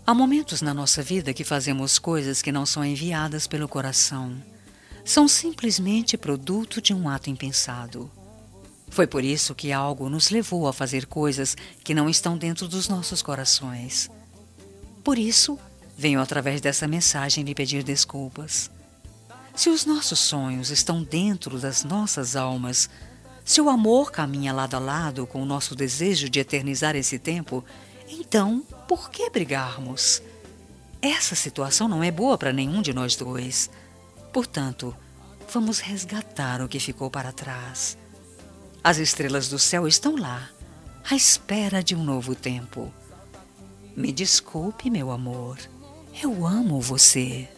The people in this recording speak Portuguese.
Há momentos na nossa vida que fazemos coisas que não são enviadas pelo coração. São simplesmente produto de um ato impensado. Foi por isso que algo nos levou a fazer coisas que não estão dentro dos nossos corações. Por isso, venho através dessa mensagem lhe pedir desculpas. Se os nossos sonhos estão dentro das nossas almas, se o amor caminha lado a lado com o nosso desejo de eternizar esse tempo, então por que brigarmos? Essa situação não é boa para nenhum de nós dois. Portanto, vamos resgatar o que ficou para trás. As estrelas do céu estão lá, à espera de um novo tempo. Me desculpe, meu amor. Eu amo você.